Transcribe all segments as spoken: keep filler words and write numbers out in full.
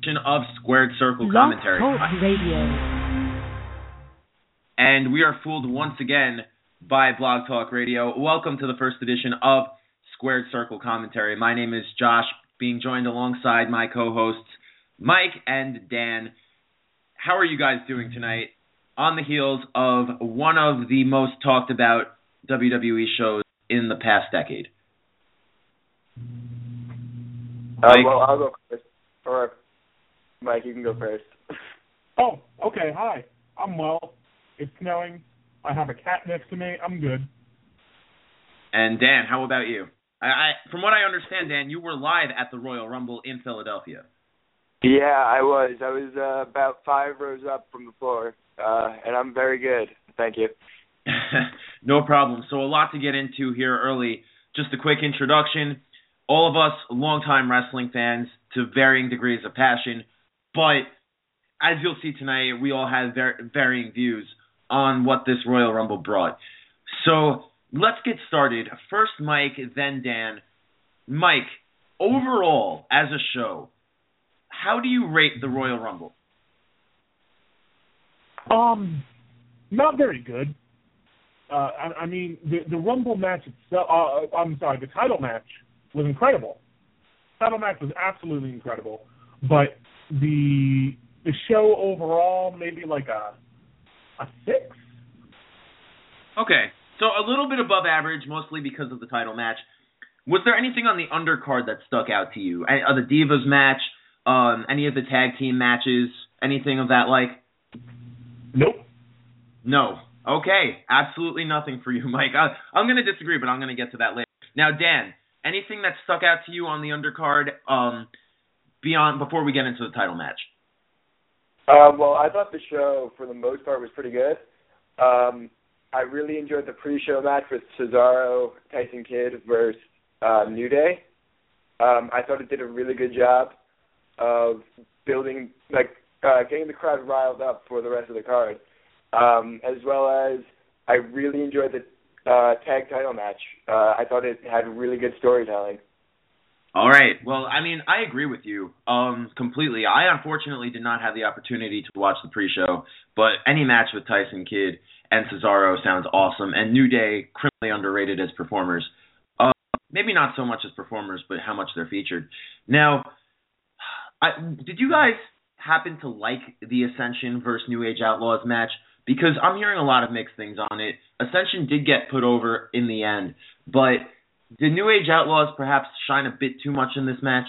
of Squared Circle Blog Commentary. Talk Radio. And we are fooled once again by Blog Talk Radio. Welcome to the first edition of Squared Circle Commentary. My name is Josh, being joined alongside my co-hosts Mike and Dan. How are you guys doing tonight on the heels of one of the most talked about W W E shows in the past decade? Uh, well, I'll go first. Or, Mike, you can go first. Oh, okay. Hi. I'm well. It's snowing. I have a cat next to me. I'm good. And Dan, how about you? I, I, from what I understand, Dan, you were live at the Royal Rumble in Philadelphia. Yeah, I was. I was uh, about five rows up from the floor, uh, and I'm very good. Thank you. No problem. So a lot to get into here early. Just a quick introduction. All of us longtime wrestling fans to varying degrees of passion, but as you'll see tonight, we all have var- varying views on what this Royal Rumble brought. So let's get started. First Mike, then Dan. Mike, overall, as a show, how do you rate the Royal Rumble? Um, not very good. Uh, I, I mean, the, the Rumble match itself, uh, I'm sorry, the title match was incredible. The title match was absolutely incredible. But the the show overall, maybe like a a six. Okay, so a little bit above average, mostly because of the title match. Was there anything on the undercard that stuck out to you? Any, uh, the Divas match, um, any of the tag team matches, anything of that like? Nope. No. Okay, absolutely nothing for you, Mike. I, I'm going to disagree, but I'm going to get to that later. Now, Dan, anything that stuck out to you on the undercard um, beyond before we get into the title match? Uh, well, I thought the show, for the most part, was pretty good. Um, I really enjoyed the pre-show match with Cesaro, Tyson Kidd versus uh, New Day. Um, I thought it did a really good job of building, like, uh, getting the crowd riled up for the rest of the card. Um, as well as I really enjoyed the uh, tag title match. Uh, I thought it had really good storytelling. All right. Well, I mean, I agree with you um, completely. I unfortunately did not have the opportunity to watch the pre-show, but any match with Tyson Kidd and Cesaro sounds awesome, and New Day, criminally underrated as performers. Uh, maybe not so much as performers, but how much they're featured. Now, I, did you guys happen to like the Ascension versus New Age Outlaws match? Because I'm hearing a lot of mixed things on it. Ascension did get put over in the end, but did New Age Outlaws perhaps shine a bit too much in this match?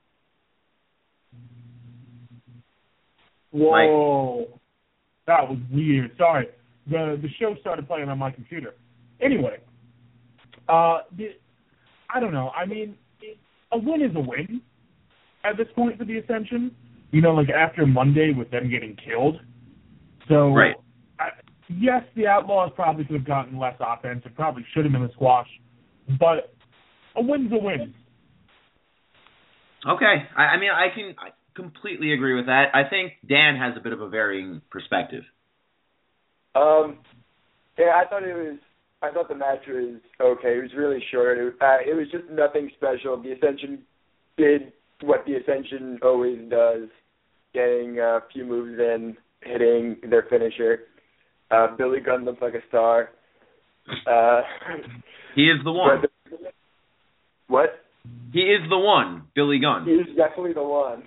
Whoa. Mike? That was weird. Sorry. The the show started playing on my computer. Anyway, uh, the, I don't know. I mean, a win is a win at this point for the Ascension. You know, like after Monday with them getting killed. So, right. I, yes, the Outlaws probably could have gotten less offense. It probably should have been a squash. But a win's a win. Okay. I, I mean, I can I completely agree with that. I think Dan has a bit of a varying perspective. Um, yeah, I thought it was. I thought the match was okay. It was really short. It was, uh, it was just nothing special. The Ascension did what the Ascension always does, getting a few moves in, hitting their finisher. Uh, Billy Gunn looked like a star. Uh, he is the one. The, what? He is the one, Billy Gunn. He is definitely the one.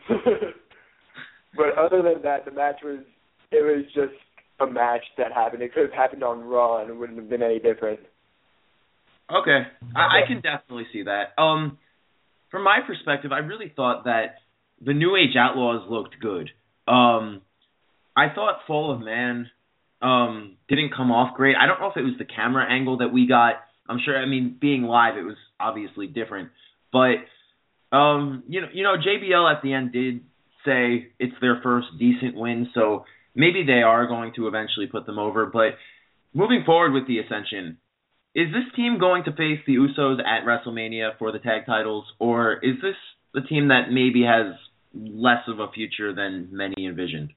But other than that, the match was, it was just a match that happened. It could have happened on Raw and it wouldn't have been any different. Okay. I, I can definitely see that. Um, from my perspective, I really thought that the New Age Outlaws looked good. Um, I thought Fall of Man um, didn't come off great. I don't know if it was the camera angle that we got. I'm sure, I mean, being live, it was obviously different. But, um, you know, you know, J B L at the end did say it's their first decent win, so maybe they are going to eventually put them over. But moving forward with the Ascension, is this team going to face the Usos at WrestleMania for the tag titles, or is this the team that maybe has less of a future than many envisioned?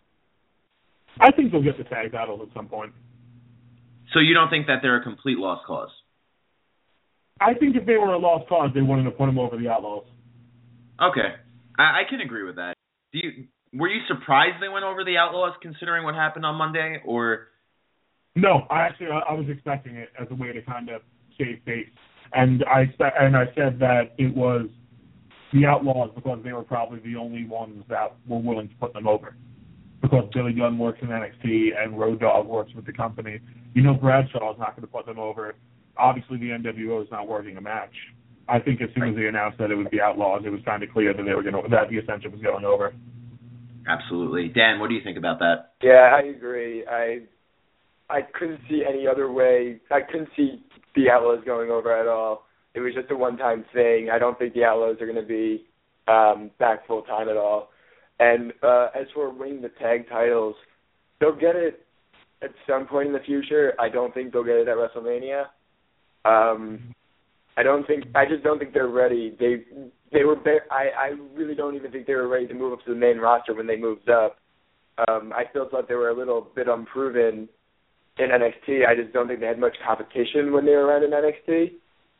I think they'll get the tag titles at some point. So you don't think that they're a complete lost cause? I think if they were a lost cause, they wouldn't have put them over the Outlaws. Okay. I, I can agree with that. do you were you surprised they went over the Outlaws considering what happened on Monday, or? No, I actually I was expecting it as a way to kind of save face, and I expect, and I said that it was the Outlaws because they were probably the only ones that were willing to put them over. Because Billy Gunn works in N X T and Road Dogg works with the company, you know Bradshaw is not going to put them over. Obviously, the N W O is not working a match. I think as soon as they announced that it was the Outlaws, it was kind of clear that they were going to that the Ascension was going over. Absolutely, Dan. What do you think about that? Yeah, I agree. I I couldn't see any other way. I couldn't see the Outlaws going over at all. It was just a one-time thing. I don't think the Outlaws are going to be um, back full-time at all. And uh, as for winning the tag titles, they'll get it at some point in the future. I don't think they'll get it at WrestleMania. Um, I don't think. I just don't think they're ready. They they were. Ba- I I really don't even think they were ready to move up to the main roster when they moved up. Um, I still thought they were a little bit unproven in N X T. I just don't think they had much competition when they were around in N X T.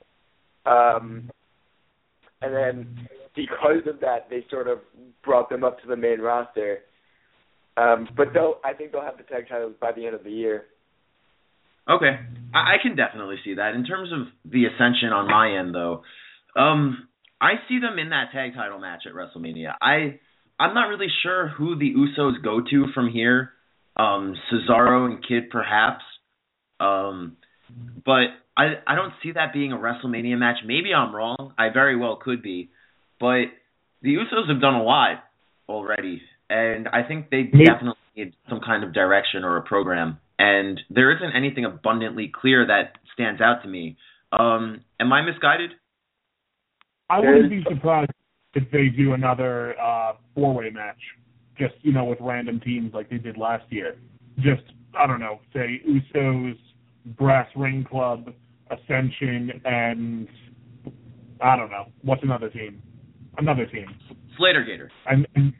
Um, and then because of that, they sort of brought them up to the main roster. Um, but they'll, I think they'll have the tag titles by the end of the year. Okay, I, I can definitely see that. In terms of the Ascension on my end, though, um, I see them in that tag title match at WrestleMania. I, I'm not really sure who the Usos go to from here. Um, Cesaro and Kid, perhaps. Um, but I, I don't see that being a WrestleMania match. Maybe I'm wrong. I very well could be. But the Usos have done a lot already, and I think they Maybe. definitely need some kind of direction or a program. And there isn't anything abundantly clear that stands out to me. Um, am I misguided? I wouldn't be surprised if they do another uh, four-way match, just, you know, with random teams like they did last year. Just, I don't know, say Usos, Brass Ring Club, Ascension, and I don't know, what's another team? Another team. Slater Gator. And, and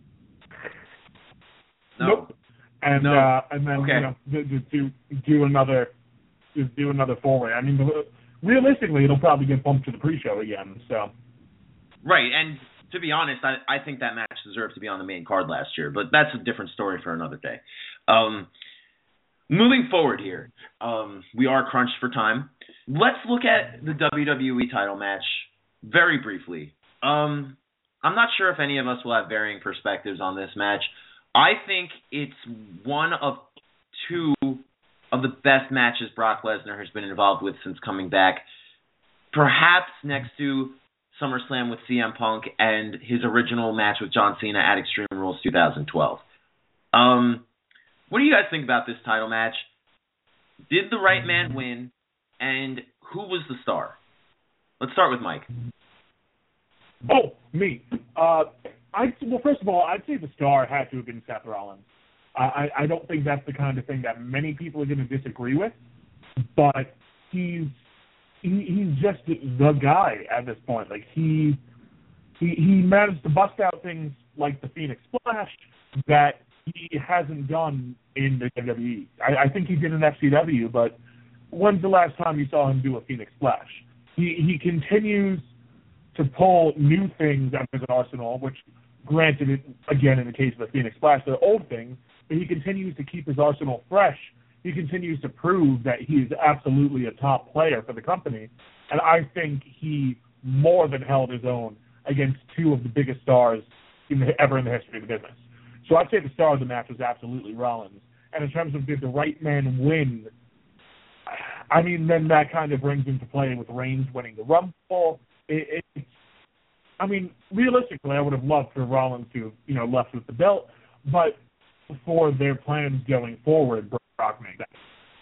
no. Nope. And no. uh, and then okay. you know, just do do another just do another four way. I mean, realistically, it'll probably get bumped to the pre-show again. So. Right, and to be honest, I, I think that match deserved to be on the main card last year, but that's a different story for another day. Um, moving forward here, um, we are crunched for time. Let's look at the W W E title match very briefly. Um, I'm not sure if any of us will have varying perspectives on this match. I think it's one of two of the best matches Brock Lesnar has been involved with since coming back, perhaps next to SummerSlam with C M Punk and his original match with John Cena at Extreme Rules twenty twelve. Um, what do you guys think about this title match? Did the right man win? And who was the star? Let's start with Mike. Oh, me. Uh, I well, first of all, I'd say the star had to have been Seth Rollins. I, I don't think that's the kind of thing that many people are going to disagree with, but he's he, he's just the guy at this point. Like he he he managed to bust out things like the Phoenix Splash that he hasn't done in the W W E. I, I think he did in F C W, but when's the last time you saw him do a Phoenix Splash? He he continues to pull new things out of his arsenal, which, granted, it, again, in the case of the Phoenix Splash, they're old things, but he continues to keep his arsenal fresh. He continues to prove that he is absolutely a top player for the company, and I think he more than held his own against two of the biggest stars in the, ever in the history of the business. So I'd say the star of the match was absolutely Rollins. And in terms of did the right man win, I mean, then that kind of brings into play with Reigns winning the Rumble. It, it, I mean, realistically, I would have loved for Rollins to, you know, left with the belt, but for their plans going forward, Brock made that.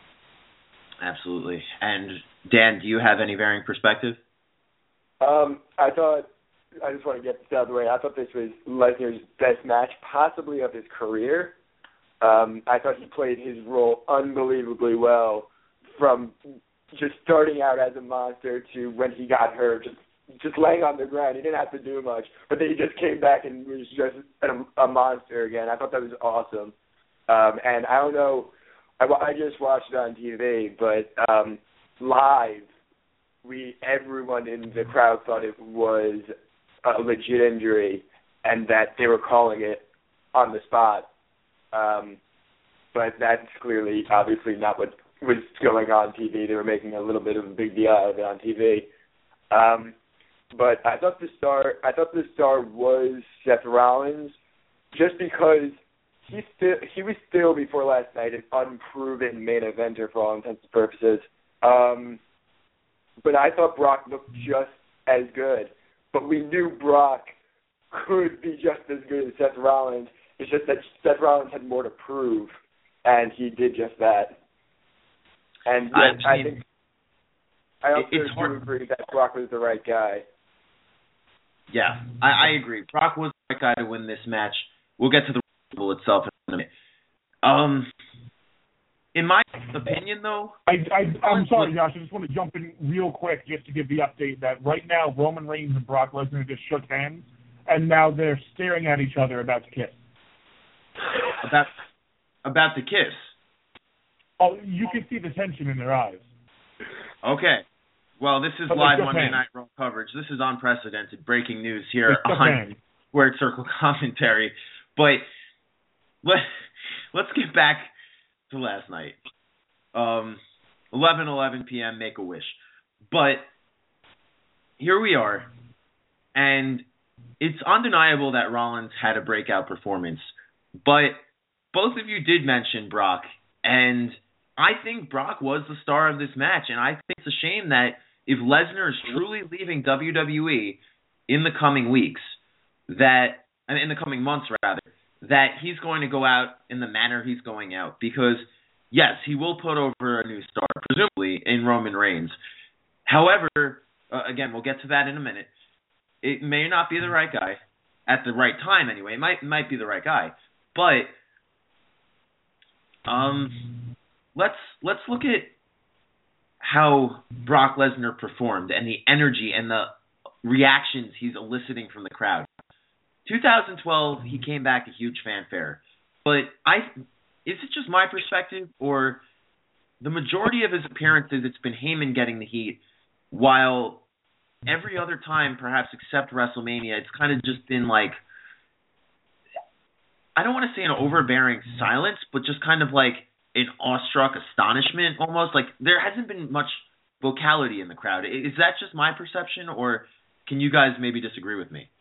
Absolutely. And Dan, do you have any varying perspective? Um, I thought, I just want to get this out of the way. I thought this was Lesnar's best match, possibly of his career. Um, I thought he played his role unbelievably well, from just starting out as a monster to when he got hurt, just just laying on the ground. He didn't have to do much, but then he just came back and was just a, a monster again. I thought that was awesome. Um, and I don't know, I, I just watched it on T V, but um, live, we everyone in the crowd thought it was a legit injury. and that they were calling it on the spot. Um, but that's clearly, obviously, not what was going on T V. They were making a little bit of a big deal out of it on T V. Um, but I thought the star, I thought the star was Seth Rollins, just because he still he was still before last night an unproven main eventer for all intents and purposes. Um, but I thought Brock looked just as good. But we knew Brock could be just as good as Seth Rollins. It's just that Seth Rollins had more to prove, and he did just that. And yes, I, I think I also it's do hard. agree that Brock was the right guy. Yeah, I, I agree. Brock was the right guy to win this match. We'll get to the Rumble itself in a minute. Um, in my opinion, though, I, I, I'm sorry, Josh. I just want to jump in real quick just to give the update that right now Roman Reigns and Brock Lesnar just shook hands, and now they're staring at each other about to kiss. About about to kiss. Oh, you can see the tension in their eyes. Okay. Well, this is But live they're Monday fans. Night Raw coverage. This is unprecedented breaking news here They're on fans. Squared Circle Commentary. But let, let's get back to last night. Um, eleven eleven p.m., Make-A-Wish. But here we are, and it's undeniable that Rollins had a breakout performance. But both of you did mention Brock, and I think Brock was the star of this match, and I think it's a shame that if Lesnar is truly leaving W W E in the coming weeks, that and in the coming months rather, that he's going to go out in the manner he's going out, because yes, he will put over a new star, presumably in Roman Reigns. However, uh, again, we'll get to that in a minute. It may not be the right guy at the right time anyway. It might might be the right guy, but um. Let's let's look at how Brock Lesnar performed and the energy and the reactions he's eliciting from the crowd. twenty twelve, he came back a huge fanfare. But I is it just my perspective, or the majority of his appearances it's been Heyman getting the heat, while every other time, perhaps except WrestleMania, it's kind of just been like, I don't want to say an overbearing silence, but just kind of like an awestruck astonishment almost. Like there hasn't been much vocality in the crowd. Is that just my perception, or can you guys maybe disagree with me?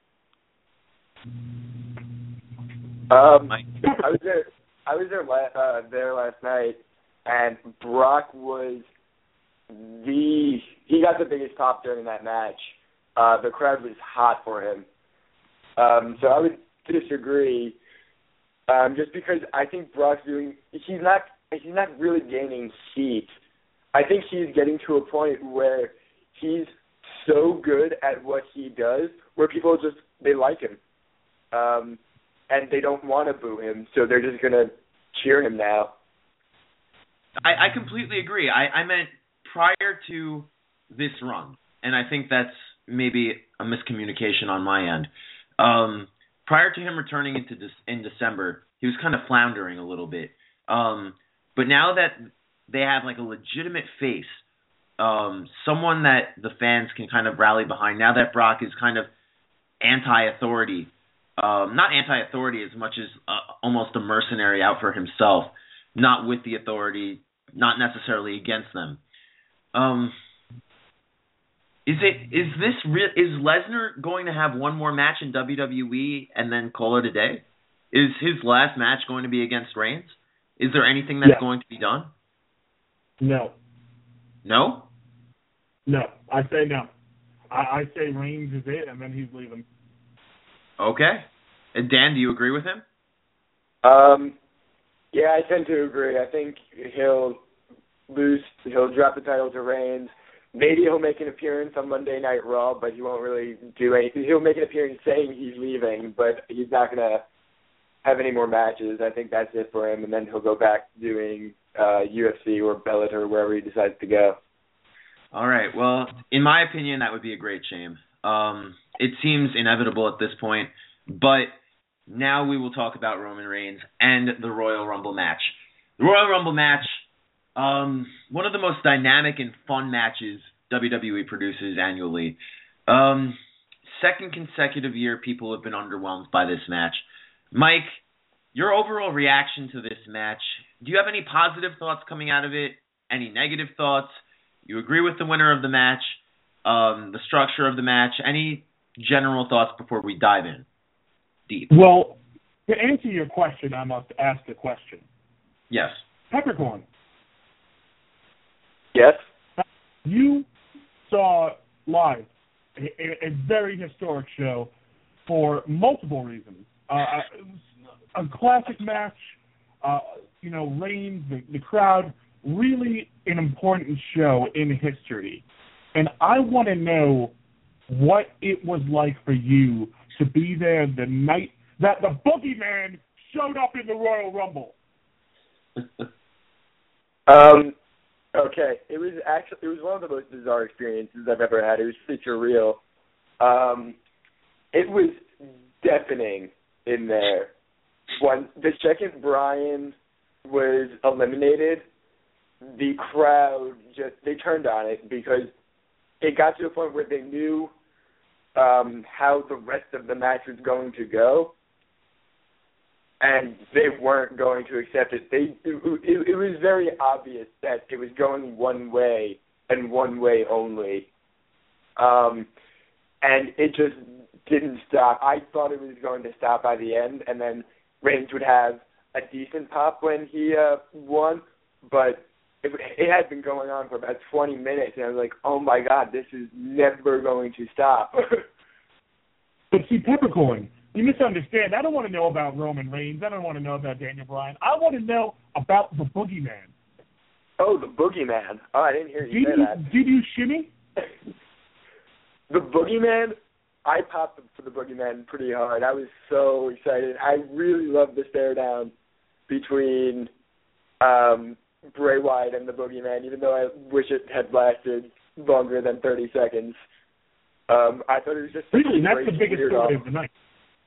Um, I was there. I was there la- uh, there last night, and Brock was the he got the biggest pop during that match. Uh, the crowd was hot for him. Um, so I would disagree. Um, just because I think Brock's doing, he's not, he's not really gaining heat. I think he's getting to a point where he's so good at what he does, where people just, they like him. Um, and they don't want to boo him, so they're just going to cheer him now. I, I completely agree. I, I meant prior to this run, and I think that's maybe a miscommunication on my end. Um, Prior to him returning into de- in December, he was kind of floundering a little bit. Um, but now that they have like a legitimate face, um, someone that the fans can kind of rally behind, now that Brock is kind of anti-authority, um, not anti-authority as much as uh, almost a mercenary out for himself, not with the authority, not necessarily against them. Um, Is it is this re- is Lesnar going to have one more match in W W E and then call it a day? Is his last match going to be against Reigns? Is there anything that's Yeah. going to be done? No. No? No. I say no. I, I say Reigns is it, and then he's leaving. Okay. And Dan, do you agree with him? Um, yeah, I tend to agree. I think he'll lose. He'll drop the title to Reigns. Maybe he'll make an appearance on Monday Night Raw, but he won't really do anything. He'll make an appearance saying he's leaving, but he's not going to have any more matches. I think that's it for him, and then he'll go back doing uh, U F C or Bellator or wherever he decides to go. All right. Well, in my opinion, that would be a great shame. Um, it seems inevitable at this point, but now we will talk about Roman Reigns and the Royal Rumble match. The Royal Rumble match, um, one of the most dynamic and fun matches W W E produces annually. Um, second consecutive year people have been underwhelmed by this match. Mike, your overall reaction to this match, do you have any positive thoughts coming out of it? Any negative thoughts? You agree with the winner of the match, um, the structure of the match? Any general thoughts before we dive in deep? Well, to answer your question, I must ask a question. Yes. Peppercorn. Yes. You saw live a, a, a very historic show for multiple reasons. Uh, a classic match, uh, you know, Reigns, the, the crowd, really an important show in history. And I want to know what it was like for you to be there the night that the Boogeyman showed up in the Royal Rumble. um, okay, it was actually it was one of the most bizarre experiences I've ever had. It was pretty surreal. Um, it was deafening in there. When the second Bryan was eliminated, the crowd just they turned on it because it got to a point where they knew um, how the rest of the match was going to go, and they weren't going to accept it. They it, it, it was very obvious that it was going one way and one way only, um, and it just didn't stop. I thought it was going to stop by the end, and then Reigns would have a decent pop when he uh, won, but it, it had been going on for about twenty minutes, and I was like, oh my God, this is never going to stop. But see, Peppercorn, you misunderstand. I don't want to know about Roman Reigns. I don't want to know about Daniel Bryan. I want to know about the Boogeyman. Oh, the Boogeyman. Oh, I didn't hear you did say you, that. Did you shimmy? The Boogeyman, I popped for the Boogeyman pretty hard. I was so excited. I really loved the stare down between um, Bray Wyatt and the Boogeyman, even though I wish it had lasted longer than thirty seconds. Um, I thought it was just such really, a that's great the biggest weird story off. of the night.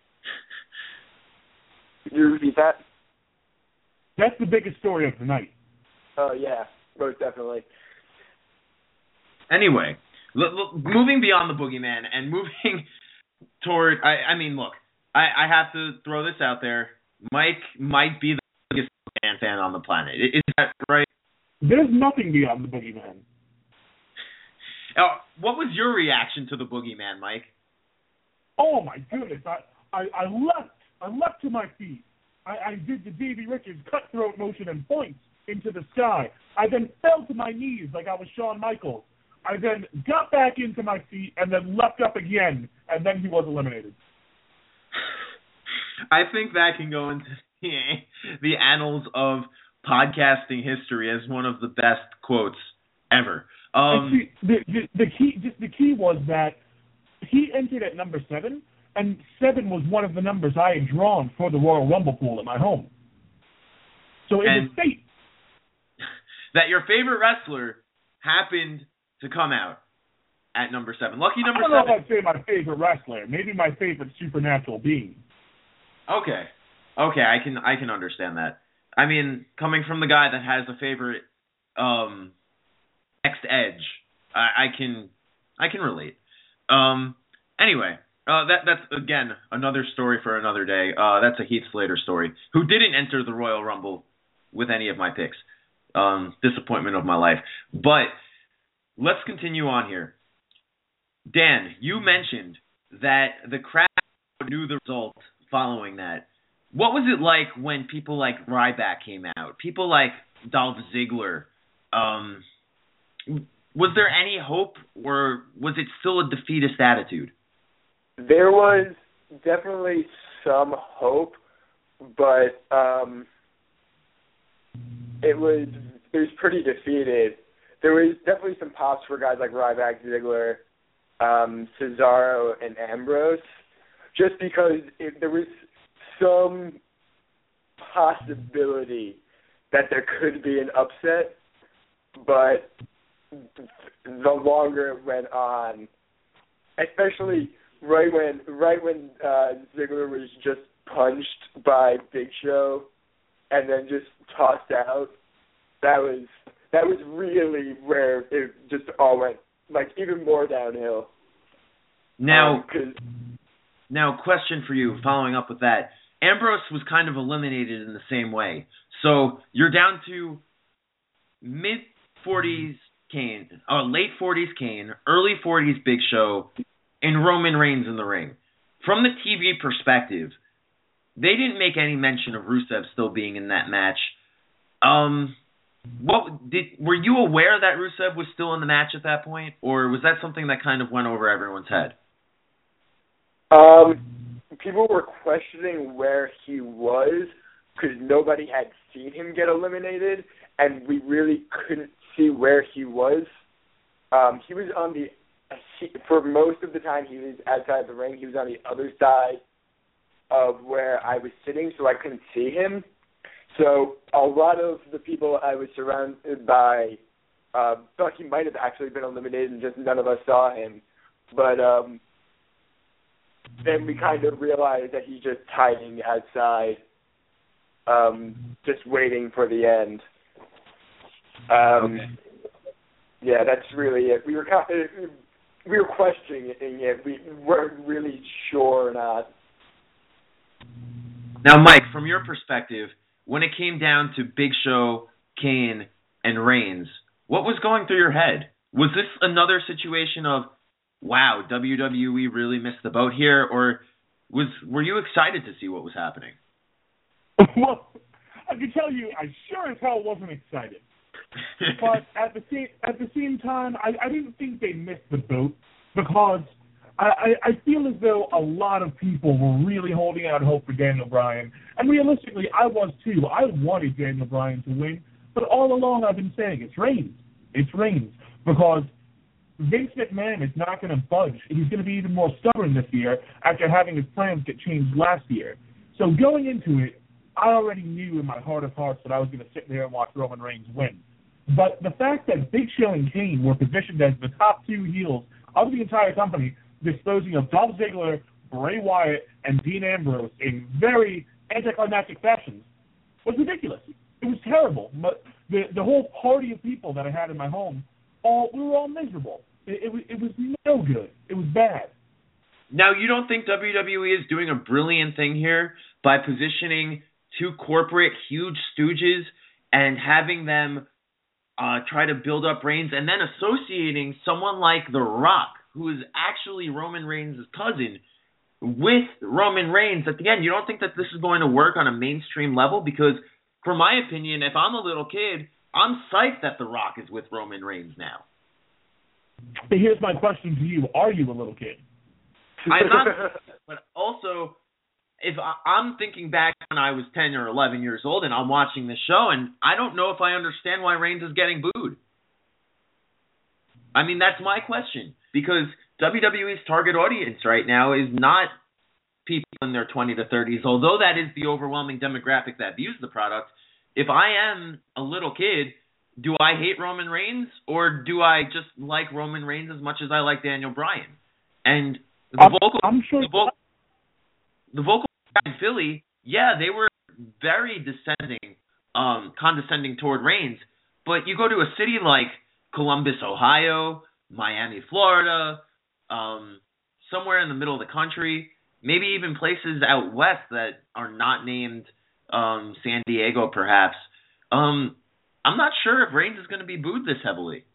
Could you repeat that? That's the biggest story of the night. Oh, uh, yeah, most definitely. Anyway, look, look, moving beyond the Boogeyman and moving toward, I, I mean, look, I, I have to throw this out there. Mike might be the biggest Boogeyman fan on the planet. Is that right? There's nothing beyond the Boogeyman. Uh, what was your reaction to the Boogeyman, Mike? Oh my goodness! I, I, I leapt, I leapt to my feet. I, I did the Davey Richards cutthroat motion and points into the sky. I then fell to my knees like I was Shawn Michaels. I then got back into my feet and then leapt up again, and then he was eliminated. I think that can go into the, the annals of podcasting history as one of the best quotes ever. Um, see, the, the, the key, just the key was that he entered at number seven, and seven was one of the numbers I had drawn for the Royal Rumble pool at my home. So it was fate. That your favorite wrestler happened to come out at number seven. Lucky number seven. I don't know if I'd say my favorite wrestler. Maybe my favorite supernatural being. Okay. Okay, I can I can understand that. I mean, coming from the guy that has a favorite um next edge, I, I can I can relate. Um anyway, uh that that's again another story for another day. Uh that's a Heath Slater story, who didn't enter the Royal Rumble with any of my picks. Um disappointment of my life. But let's continue on here. Dan, you mentioned that the crowd knew the result following that. What was it like when people like Ryback came out? People like Dolph Ziggler. Um, was there any hope, or was it still a defeatist attitude? There was definitely some hope, but um, it was it was pretty defeated. There was definitely some pops for guys like Ryback, Ziggler, um, Cesaro, and Ambrose, just because it, there was some possibility that there could be an upset, but the longer it went on, especially right when right when uh, Ziggler was just punched by Big Show and then just tossed out, that was that was really where it just all went like even more downhill. Now, um, now, question for you, following up with that. Ambrose was kind of eliminated in the same way. So you're down to mid-forties Kane, uh, late forties Kane, early forties Big Show, and Roman Reigns in the ring. From the T V perspective, they didn't make any mention of Rusev still being in that match. Um, what did were you aware that Rusev was still in the match at that point, or was that something that kind of went over everyone's head? Um, people were questioning where he was because nobody had seen him get eliminated, and we really couldn't see where he was. Um, he was on the he, for most of the time he was outside the ring. He was on the other side of where I was sitting, so I couldn't see him. So a lot of the people I was surrounded by uh, thought he might have actually been eliminated, and just none of us saw him. But um, then we kind of realized that he's just hiding outside, um, just waiting for the end. Um, okay. Yeah, that's really it. We were kind of, we were questioning it. We weren't really sure or not. Now, Mike, from your perspective, when it came down to Big Show, Kane, and Reigns, what was going through your head? Was this another situation of, wow, W W E really missed the boat here, or was were you excited to see what was happening? Well, I can tell you, I sure as hell wasn't excited. But at the same at the same time, I, I didn't think they missed the boat because I, I, I feel as though a lot of people were really holding out hope for Daniel Bryan. And realistically, I was too. I wanted Daniel Bryan to win, but all along I've been saying it's Reigns. It's Reigns. Because Vince McMahon is not going to budge. He's going to be even more stubborn this year after having his plans get changed last year. So going into it, I already knew in my heart of hearts that I was going to sit there and watch Roman Reigns win. But the fact that Big Show and Kane were positioned as the top two heels of the entire company, disposing of Dolph Ziggler, Bray Wyatt, and Dean Ambrose in very anticlimactic fashions, was ridiculous. It was terrible. But the the whole party of people that I had in my home, all we were all miserable. It, it, it was no good. It was bad. Now, you don't think W W E is doing a brilliant thing here by positioning two corporate huge stooges and having them uh, try to build up Reigns, and then associating someone like The Rock, who is actually Roman Reigns' cousin, with Roman Reigns at the end? You don't think that this is going to work on a mainstream level? Because, from my opinion, if I'm a little kid, I'm psyched that The Rock is with Roman Reigns now. But here's my question to you. Are you a little kid? I'm not, but also, if I, I'm thinking back when I was ten or eleven years old and I'm watching this show, and I don't know if I understand why Reigns is getting booed. I mean, that's my question, because W W E's target audience right now is not people in their twenties to thirties, although that is the overwhelming demographic that views the product. If I am a little kid, do I hate Roman Reigns, or do I just like Roman Reigns as much as I like Daniel Bryan? And the I'm, vocal, I'm sure the vocal, the vocal in Philly, yeah, they were very descending, um, condescending toward Reigns. But you go to a city like Columbus, Ohio, Miami, Florida, um, somewhere in the middle of the country, maybe even places out west that are not named um, San Diego, perhaps. Um, I'm not sure if Reigns is going to be booed this heavily.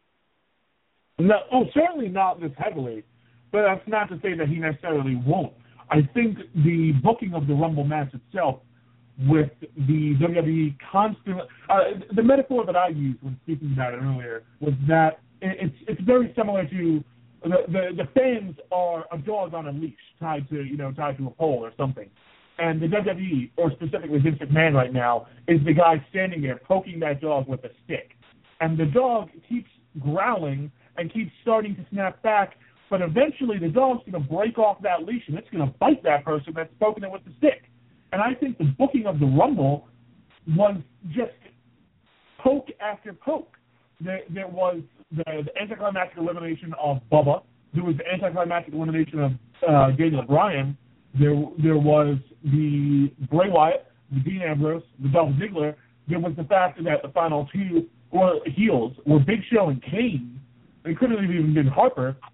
No, oh, certainly not this heavily. But that's not to say that he necessarily won't. I think the booking of the Rumble match itself, with the W W E constant, uh, the metaphor that I used when speaking about it earlier was that it's it's very similar to the, the the fans are a dog on a leash tied to you know tied to a pole or something, and the W W E, or specifically Vince McMahon right now, is the guy standing there poking that dog with a stick, and the dog keeps growling and keeps starting to snap back. But eventually the dog's going to break off that leash and it's going to bite that person that's poking it with the stick. And I think the booking of the Rumble was just poke after poke. There, there was the, the anticlimactic elimination of Bubba. There was the anticlimactic elimination of uh, Daniel Bryan. There, there was the Bray Wyatt, the Dean Ambrose, the Dolph Ziggler. There was the fact that the final two were heels were Big Show and Kane. It couldn't have even been Harper.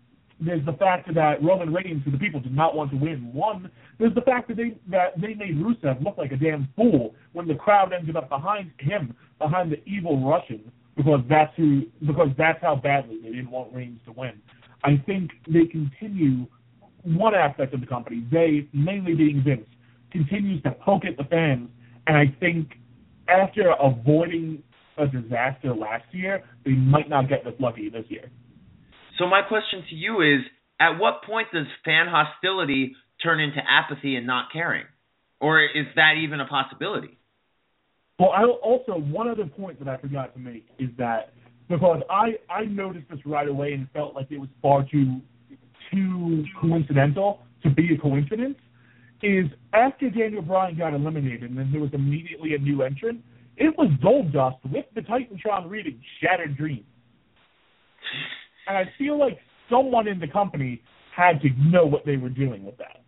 there's the fact that Roman Reigns, who the people did not want to win, won. There's the fact that they that they made Rusev look like a damn fool when the crowd ended up behind him, behind the evil Russian, because that's who because that's how badly they didn't want Reigns to win. I think they continue one aspect of the company, they mainly being Vince, continues to poke at the fans, and I think after avoiding a disaster last year, they might not get this lucky this year. So my question to you is, at what point does fan hostility turn into apathy and not caring? Or is that even a possibility? Well, I also, one other point that I forgot to make is that, because I, I noticed this right away and felt like it was far too too coincidental to be a coincidence, is after Daniel Bryan got eliminated and then there was immediately a new entrant, it was Goldust with the Titantron reading Shattered Dreams. And I feel like someone in the company had to know what they were doing with that.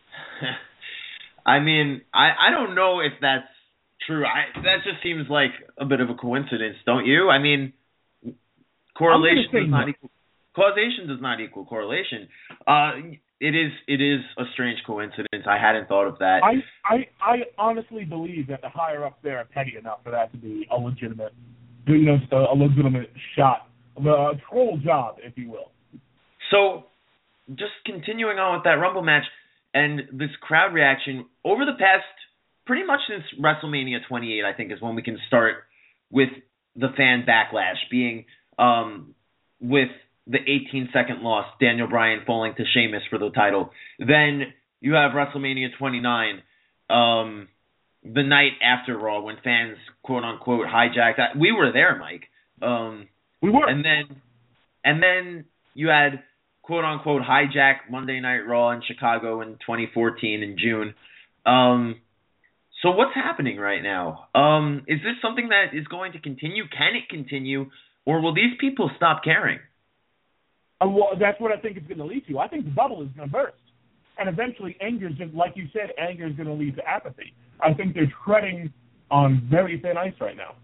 I mean, I, I don't know if that's true. I, that just seems like a bit of a coincidence, don't you? I mean, correlation does not equal causation does not equal correlation. Uh, it is it is a strange coincidence. I hadn't thought of that. I, I I honestly believe that the higher ups there are petty enough for that to be a legitimate, you know, just a, a legitimate shot, a troll job, if you will. So, just continuing on with that Rumble match and this crowd reaction over the past, pretty much since WrestleMania twenty-eight, I think is when we can start with the fan backlash being um, with the eighteen second loss, Daniel Bryan falling to Sheamus for the title. Then you have WrestleMania twenty-nine, um, the night after Raw, when fans quote unquote hijacked. We were there, Mike. Um, we were. And then, and then you had quote unquote hijack Monday Night Raw in Chicago in twenty fourteen in June. Um, so what's happening right now? Um, is this something that is going to continue? Can it continue, or will these people stop caring? Uh, well, that's what I think it's going to lead to. I think the bubble is going to burst. And eventually anger is just, like you said, anger is going to lead to apathy. I think they're treading on very thin ice right now.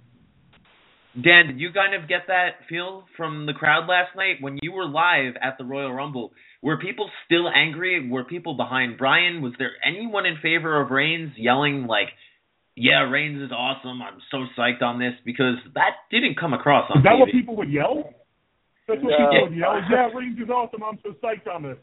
Dan, did you kind of get that feel from the crowd last night when you were live at the Royal Rumble? Were people still angry? Were people behind Bryan? Was there anyone in favor of Reigns yelling like, yeah, Reigns is awesome, I'm so psyched on this? Because that didn't come across on Is that T V. what people would yell? That's what No. people would yell. Yeah, Reigns is awesome, I'm so psyched on this.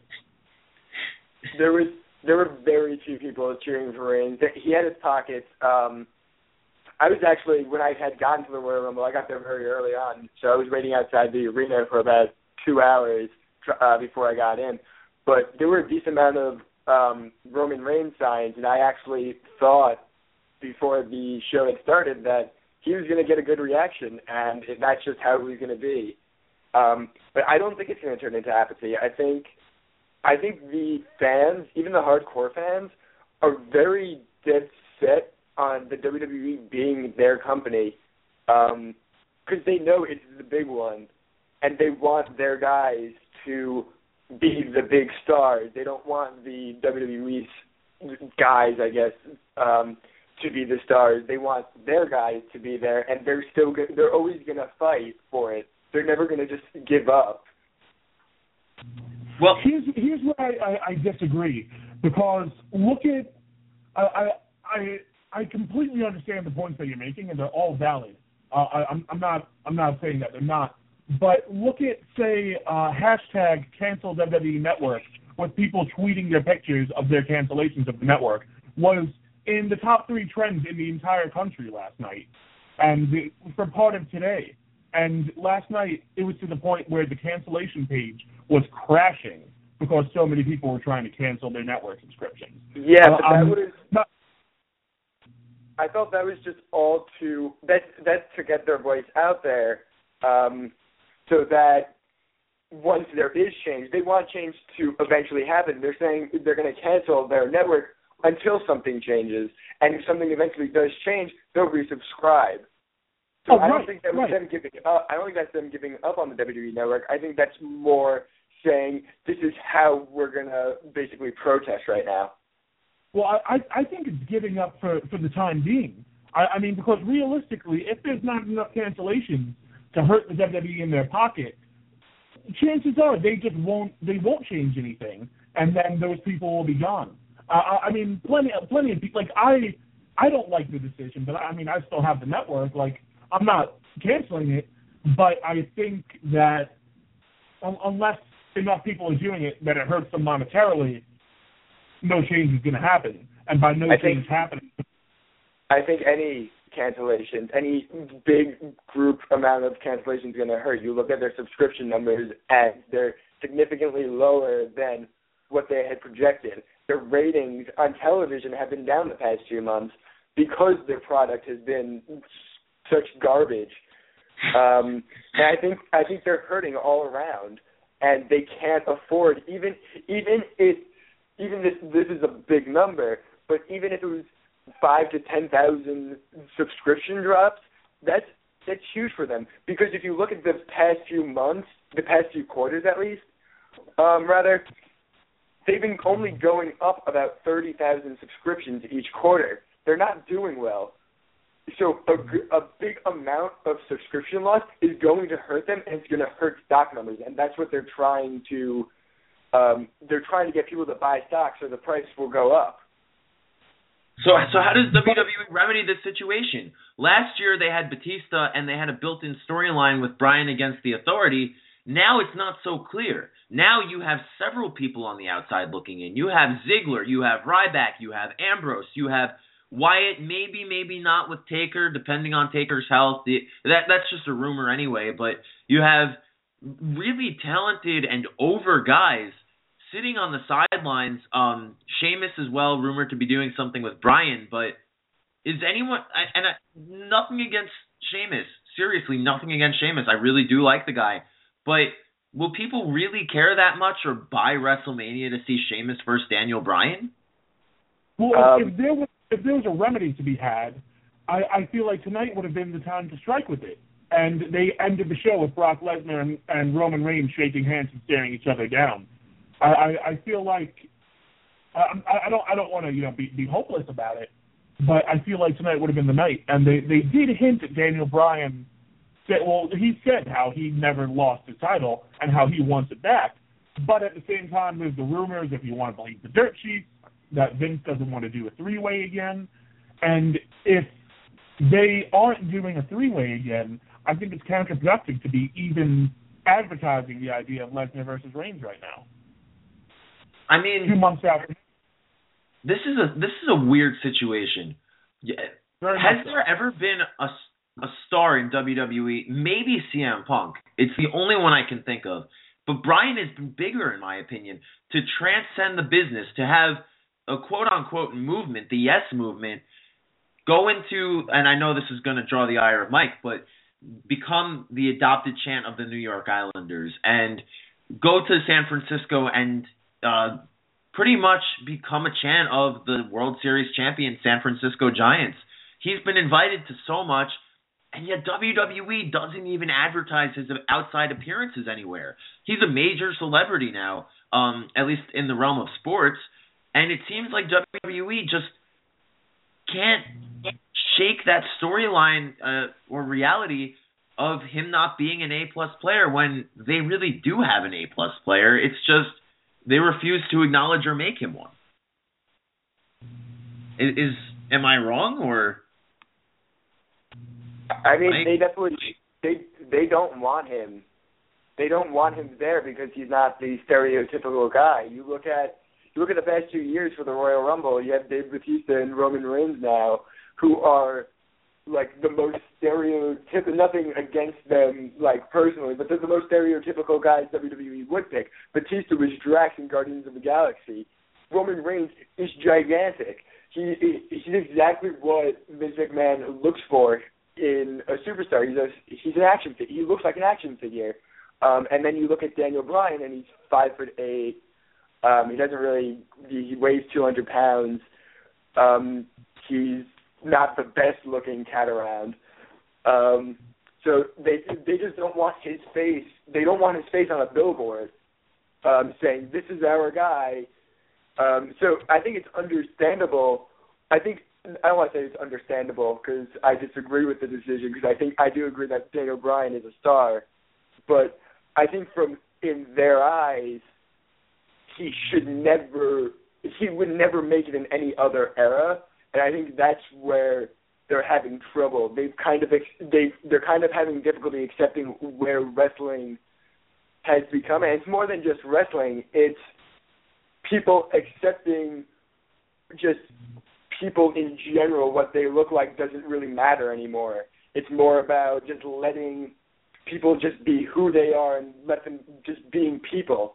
There was there were very few people cheering for Reigns. He had his pockets. Um, I was actually, when I had gotten to the Royal Rumble, I got there very early on, so I was waiting outside the arena for about two hours uh, before I got in. But there were a decent amount of um, Roman Reigns signs, and I actually thought before the show had started that he was going to get a good reaction, and that's just how it was going to be. Um, but I don't think it's going to turn into apathy. I think I think the fans, even the hardcore fans, are very dead set on the W W E being their company because um, they know it's the big one, and they want their guys to be the big stars. They don't want the W W E's guys, I guess, um, to be the stars. They want their guys to be there, and they're still go- they're always going to fight for it. They're never going to just give up. Well, here's here's where I, I, I disagree, because look at I I I completely understand the points that you're making, and they're all valid. Uh, I, I'm I'm not I'm not saying that they're not, but look at say uh, hashtag cancel W W E Network with people tweeting their pictures of their cancellations of the network was in the top three trends in the entire country last night, and the, for part of today. And last night, it was to the point where the cancellation page was crashing because so many people were trying to cancel their network subscriptions. Yeah, uh, but that um, was. not, I thought that was just all to that that to get their voice out there, um, so that once there is change, they want change to eventually happen. They're saying they're going to cancel their network until something changes, and if something eventually does change, they'll resubscribe. So oh, I don't right, think that was right. them giving up. I don't think that's them giving up on the W W E Network. I think that's more saying this is how we're going to basically protest right now. Well, I, I think it's giving up for, for the time being. I, I mean, because realistically, if there's not enough cancellations to hurt the W W E in their pocket, chances are they just won't they won't change anything, and then those people will be gone. Uh, I mean, plenty plenty of people like I I don't like the decision, but I mean I still have the network. Like I'm not canceling it, but I think that um, unless enough people are doing it that it hurts them monetarily, no change is going to happen. And by no I change think, happening, I think any cancellations, any big group amount of cancellations is going to hurt. You look at their subscription numbers, and they're significantly lower than what they had projected. Their ratings on television have been down the past few months because their product has been such garbage. Um, and I think I think they're hurting all around, and they can't afford even even if even this this is a big number, but even if it was five to ten thousand subscription drops, that's that's huge for them. Because if you look at the past few months, the past few quarters at least, um, rather, they've been only going up about thirty thousand subscriptions each quarter. They're not doing well. So a, a big amount of subscription loss is going to hurt them, and it's going to hurt stock numbers, and that's what they're trying to. Um, they're trying to get people to buy stock so the price will go up. So, so how does W W E remedy this situation? Last year they had Batista and they had a built-in storyline with Bryan against the Authority. Now it's not so clear. Now you have several people on the outside looking in. You have Ziggler, you have Ryback, you have Ambrose, you have Wyatt, maybe, maybe not with Taker, depending on Taker's health. The, that That's just a rumor anyway, but you have really talented and over guys sitting on the sidelines. um, Sheamus as well, rumored to be doing something with Bryan, but is anyone, and I, nothing against Sheamus, seriously, nothing against Sheamus, I really do like the guy, but will people really care that much or buy WrestleMania to see Sheamus versus Daniel Bryan? Well, Um, if, if there was if there was a remedy to be had, I, I feel like tonight would have been the time to strike with it. And they ended the show with Brock Lesnar and, and Roman Reigns shaking hands and staring each other down. I, I, I feel like I, I don't I don't want to you know be, be hopeless about it, but I feel like tonight would have been the night. And they, they did hint at Daniel Bryan. That, well, he said how he never lost his title and how he wants it back. But at the same time, there's the rumors, if you want to believe the dirt sheets, that Vince doesn't want to do a three-way again. And if they aren't doing a three-way again, I think it's counterproductive to be even advertising the idea of Lesnar versus Reigns right now. I mean, Two months after. This is a this is a weird situation. Yeah. Has so. there ever been a, a star in W W E, maybe C M Punk? It's the only one I can think of. But Bryan has been bigger, in my opinion, to transcend the business, to have a quote-unquote movement, the Yes Movement, go into, and I know this is going to draw the ire of Mike, but become the adopted chant of the New York Islanders and go to San Francisco and uh, pretty much become a chant of the World Series champion San Francisco Giants. He's been invited to so much, and yet W W E doesn't even advertise his outside appearances anywhere. He's a major celebrity now, um, at least in the realm of sports, and it seems like W W E just can't shake that storyline uh, or reality of him not being an A-plus player when they really do have an A-plus player. It's just they refuse to acknowledge or make him one. Is, is am I wrong, or? I mean, Mike? they definitely they they don't want him. They don't want him there because he's not the stereotypical guy. You look at you look at the past two years for the Royal Rumble. You have Dave Bautista and Roman Reigns now, who are like the most stereotypical. Nothing against them, like personally, but they're the most stereotypical guys W W E would pick. Batista was Drax in Guardians of the Galaxy. Roman Reigns is gigantic. He he's exactly what Vince McMahon looks for in a superstar. He's a, he's an action figure. He looks like an action figure. Um, and then you look at Daniel Bryan, and he's five foot eight. Um, he doesn't really. He weighs two hundred pounds. Um, he's not the best looking cat around. Um, so they they just don't want his face. They don't want his face on a billboard um, saying this is our guy. Um, so I think it's understandable. I think. I don't want to say it's understandable because I disagree with the decision because I think I do agree that Daniel Bryan is a star, but I think from in their eyes, he should never, he would never make it in any other era, and I think that's where they're having trouble. They've kind of they they're kind of having difficulty accepting where wrestling has become, and it's more than just wrestling. It's people accepting just people in general. What they look like doesn't really matter anymore. It's more about just letting people just be who they are and let them just being people.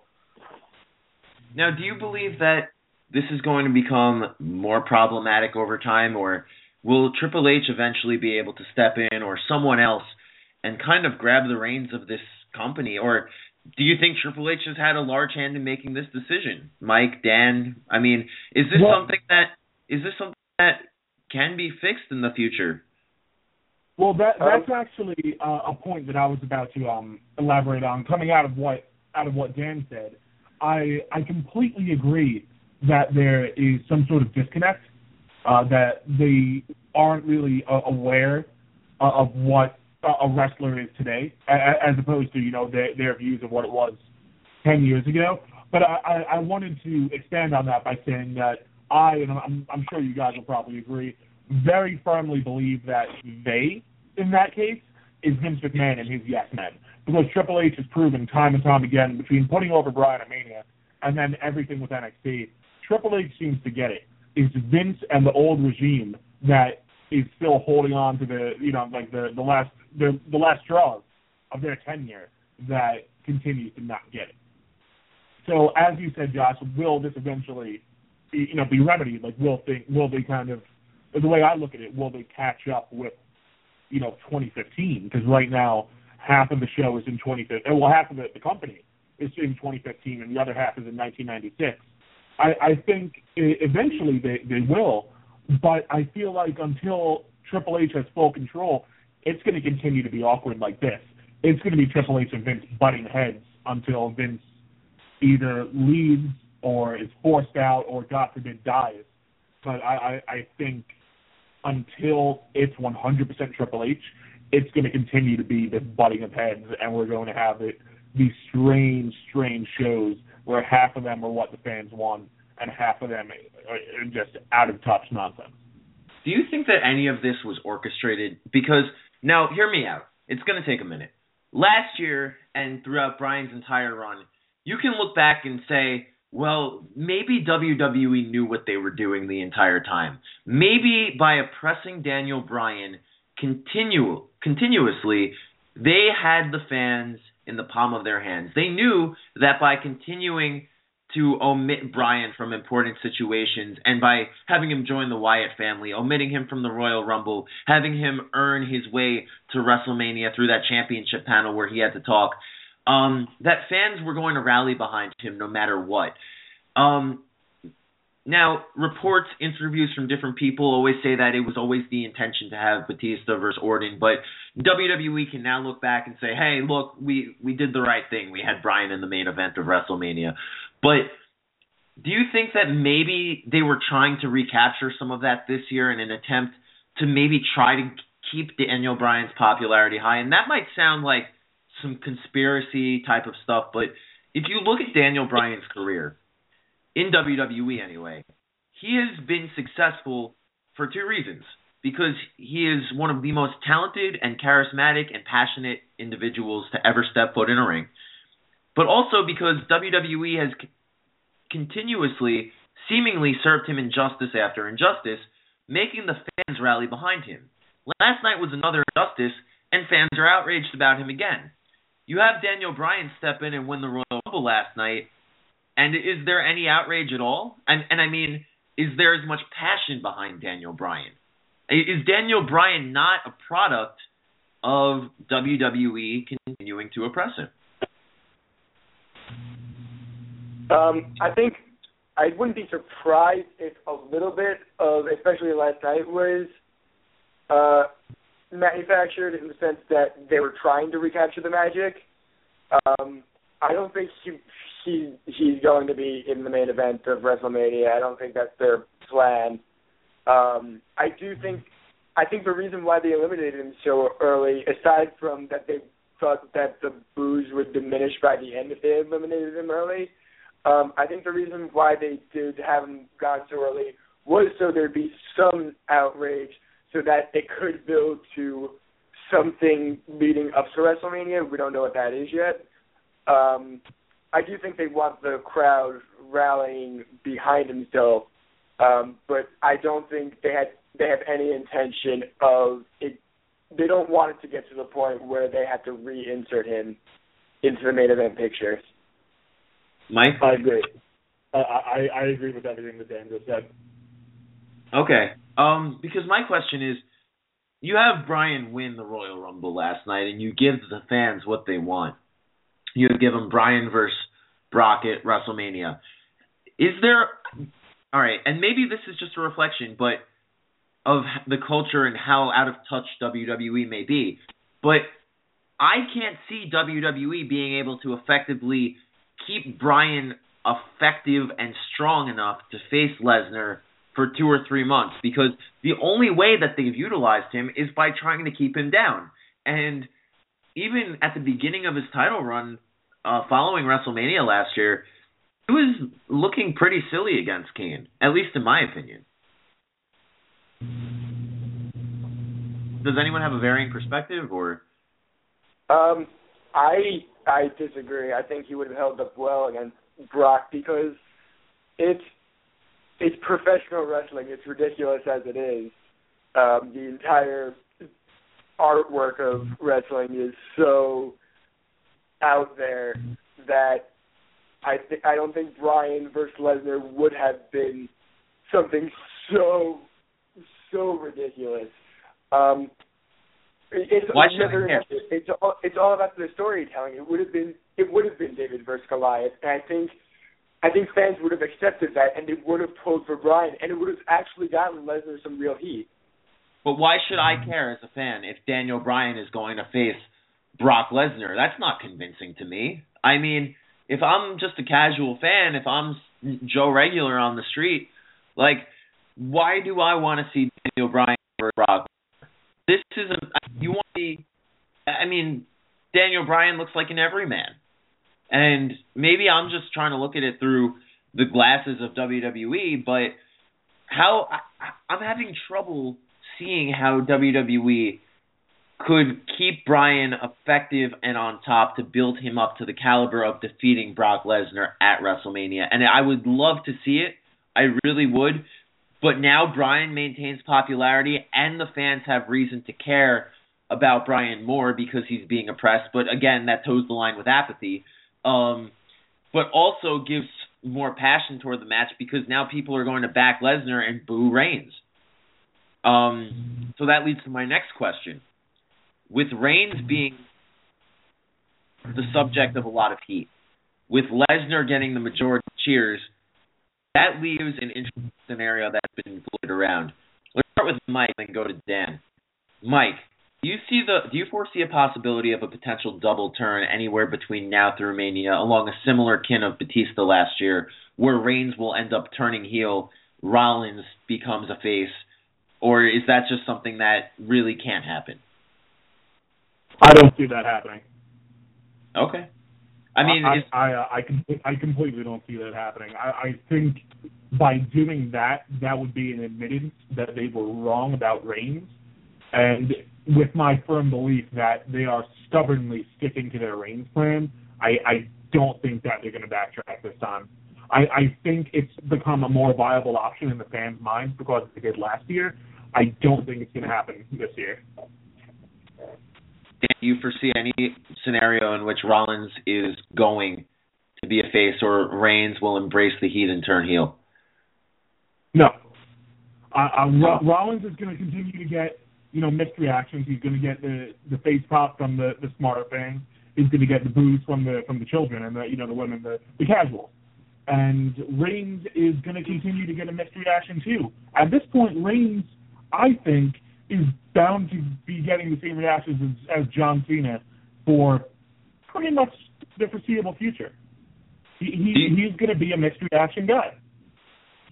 Now, do you believe that this is going to become more problematic over time, or will Triple H eventually be able to step in, or someone else, and kind of grab the reins of this company? Or do you think Triple H has had a large hand in making this decision? Mike, Dan, I mean, is this well, something that is this something that can be fixed in the future? Well, that that's actually uh, a point that I was about to um, elaborate on. Coming out of what out of what Dan said, I I completely agree that there is some sort of disconnect. Uh, that they aren't really uh, aware uh, of what a wrestler is today, as opposed to, you know, their, their views of what it was ten years ago. But I, I wanted to expand on that by saying that I, and I'm, I'm sure you guys will probably agree, very firmly believe that they, in that case, is Vince McMahon and his yes men. Because Triple H has proven time and time again, between putting over Bryan at Mania and then everything with N X T, Triple H seems to get it. It's Vince and the old regime that is still holding on to the, you know, like the, the last the, the last straws of their tenure that continues to not get it. So as you said, Josh, will this eventually, be, you know, be remedied? Like, will they, will they kind of, the way I look at it, will they catch up with, you know, twenty fifteen? Because right now, half of the show is in twenty fifteen. Well, half of the, the company is in twenty fifteen, and the other half is in nineteen ninety-six. I, I think eventually they, they will, but I feel like until Triple H has full control, it's going to continue to be awkward like this. It's going to be Triple H and Vince butting heads until Vince either leaves or is forced out or, God forbid, dies. But I, I, I think until it's one hundred percent Triple H, it's going to continue to be this butting of heads, and we're going to have it, these strange, strange shows where half of them are what the fans want and half of them are just out-of-touch nonsense. Do you think that any of this was orchestrated? Because, now, hear me out. It's going to take a minute. Last year, and throughout Bryan's entire run, you can look back and say, well, maybe W W E knew what they were doing the entire time. Maybe by oppressing Daniel Bryan continue, continuously, they had the fans in the palm of their hands. They knew that by continuing to omit Bryan from important situations and by having him join the Wyatt family, omitting him from the Royal Rumble, having him earn his way to WrestleMania through that championship panel where he had to talk, um, that fans were going to rally behind him no matter what. Um, now, reports, interviews from different people always say that it was always the intention to have Batista versus Orton, but W W E can now look back and say, hey, look, we, we did the right thing. We had Bryan in the main event of WrestleMania. But do you think that maybe they were trying to recapture some of that this year in an attempt to maybe try to keep Daniel Bryan's popularity high? And that might sound like some conspiracy type of stuff, but if you look at Daniel Bryan's career, in W W E anyway, he has been successful for two reasons. Because he is one of the most talented and charismatic and passionate individuals to ever step foot in a ring. But also because W W E has c- continuously, seemingly served him injustice after injustice, making the fans rally behind him. Last night was another injustice, and fans are outraged about him again. You have Daniel Bryan step in and win the Royal Rumble last night, and is there any outrage at all? And, and I mean, is there as much passion behind Daniel Bryan? Is Daniel Bryan not a product of W W E continuing to oppress him? Um, I think I wouldn't be surprised if a little bit of, especially last night, was uh, manufactured in the sense that they were trying to recapture the magic. Um, I don't think he, he he's going to be in the main event of WrestleMania. I don't think that's their plan. Um, I do think, I think the reason why they eliminated him so early, aside from that they thought that the boos would diminish by the end if they eliminated him early. Um, I think the reason why they did have him gone so early was so there'd be some outrage so that it could build to something leading up to WrestleMania. We don't know what that is yet. Um, I do think they want the crowd rallying behind him still, um, but I don't think they had they have any intention of it. They don't want it to get to the point where they have to reinsert him into the main event picture. Mike? I agree. Uh, I, I agree with everything that Dan just said. Okay. Um, because my question is, you have Bryan win the Royal Rumble last night, and you give the fans what they want. You give them Bryan versus Brock at WrestleMania. Is there... All right, and maybe this is just a reflection, but of the culture and how out of touch W W E may be. But I can't see W W E being able to effectively keep Bryan effective and strong enough to face Lesnar for two or three months, because the only way that they've utilized him is by trying to keep him down. And even at the beginning of his title run uh, following WrestleMania last year, he was looking pretty silly against Kane, at least in my opinion. Does anyone have a varying perspective, or? Um, I I disagree. I think he would have held up well against Brock because it's it's professional wrestling. It's ridiculous as it is. Um, the entire artwork of wrestling is so out there that I th- I don't think Bryan versus Lesnar would have been something so so ridiculous. Um, it's Why should I care? It's all, it's all about the storytelling. It would have been it would have been David versus Goliath, and I think I think fans would have accepted that, and they would have pulled for Bryan, and it would have actually gotten Lesnar some real heat. But why should I care as a fan if Daniel Bryan is going to face Brock Lesnar? That's not convincing to me. I mean, if I'm just a casual fan, if I'm Joe Regular on the street, like, why do I want to see Daniel Bryan versus Brock? This is a, you want to be, I mean, Daniel Bryan looks like an everyman. And maybe I'm just trying to look at it through the glasses of W W E, but how, I, I'm having trouble seeing how W W E could keep Bryan effective and on top to build him up to the caliber of defeating Brock Lesnar at WrestleMania. And I would love to see it. I really would. But now Bryan maintains popularity, and the fans have reason to care about Bryan more because he's being oppressed. But again, that toes the line with apathy. Um, but also gives more passion toward the match because now people are going to back Lesnar and boo Reigns. Um, so that leads to my next question. With Reigns being the subject of a lot of heat, with Lesnar getting the majority of cheers, that leaves an interesting scenario that's been floated around. Let's start with Mike and go to Dan. Mike, do you see the? Do you foresee a possibility of a potential double turn anywhere between now through Mania, along a similar kin of Batista last year, where Reigns will end up turning heel, Rollins becomes a face, or is that just something that really can't happen? I don't see that happening. Okay. I mean, I I, uh, I, com- I completely don't see that happening. I, I think by doing that, that would be an admittance that they were wrong about Reigns, and with my firm belief that they are stubbornly sticking to their Reigns plan, I, I don't think that they're going to backtrack this time. I, I think it's become a more viable option in the fans' minds because they did last year. I don't think it's going to happen this year. Do you foresee any scenario in which Rollins is going to be a face or Reigns will embrace the heat and turn heel? No. Uh, uh, Ro- Rollins is going to continue to get, you know, mixed reactions. He's going to get the, the face pop from the, the smarter fans. He's going to get the boos from the from the children and the you know the women, the, the casuals. And Reigns is going to continue to get a mixed reaction too. At this point, Reigns, I think, is bound to be getting the same reactions as, as John Cena for pretty much the foreseeable future. He, he you, he's going to be a mixed reaction guy.